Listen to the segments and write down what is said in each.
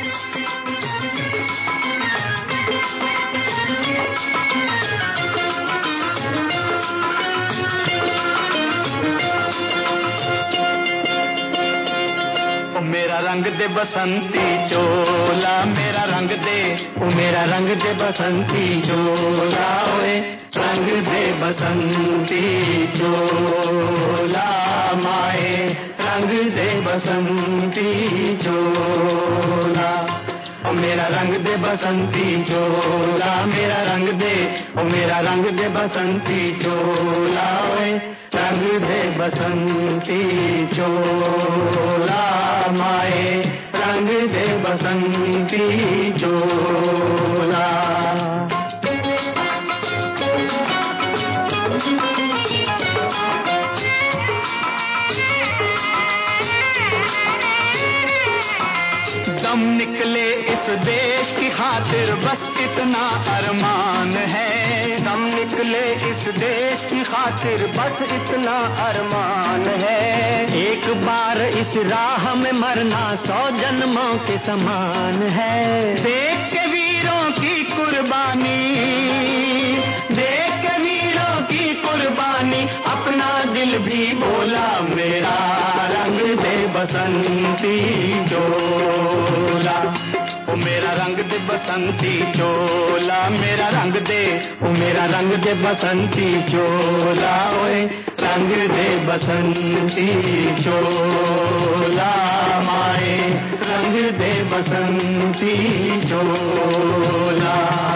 मेरा रंग दे बसंती चोला, मेरा रंग दे, ओ मेरा रंग दे बसंती चोला, ओए रंग दे बसंती चोला माए, रंग दे बसंती चोला। ओ मेरा रंग दे बसंती चोला, मेरा रंग दे, ओ मेरा रंग दे बसंती चोला, ओए रंग दे बसंती चोला माए, रंग दे बसंती चोला। दम निकले इस देश की खातिर बस इतना अरमान है, दम निकले इस देश की खातिर बस इतना अरमान है। एक बार इस राह में मरना 100 जन्मों के समान है। देख के वीरों की कुर्बानी, देख के वीरों की कुर्बानी, अपना दिल भी बोला मेरा रंग दे बसंती चोला। ओ मेरा रंग दे बसंती चोला, मेरा रंग दे, ओ मेरा रंग दे बसंती चोला, ओए रंग दे बसंती चोला माए, रंग दे बसंती चोला।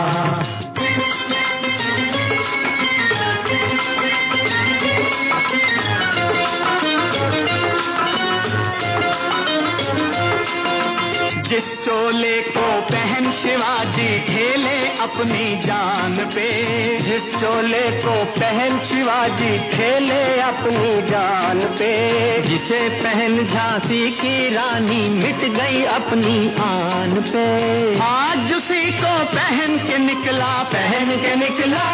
जिस चोले को पहन शिवाजी खेले अपनी जान पे, जिस चोले को पहन शिवाजी खेले अपनी जान पे, जिसे पहन झांसी की रानी मिट गई अपनी आन पे, आज उसी को पहन के निकला, पहन के निकला,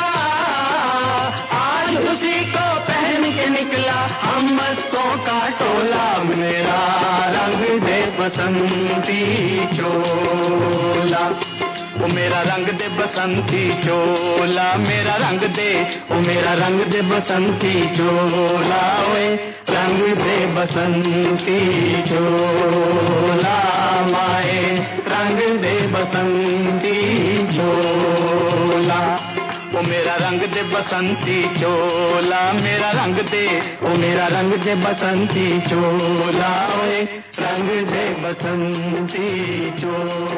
आज उसी को पहन के निकला हम मस्तों का टोला। मेरा रंग दे बसंती चोला, ओ मेरा रंग दे बसंती चोला, मेरा रंग दे, ओ मेरा रंग दे बसंती चोला, ओए रंग दे बसंती चोला माए, रंग दे बसंती चोला। ओ मेरा रंग दे बसंती चोला, मेरा रंग दे, ओ मेरा रंग दे बसंती चोला, ओए रंग दे बसंती चोला।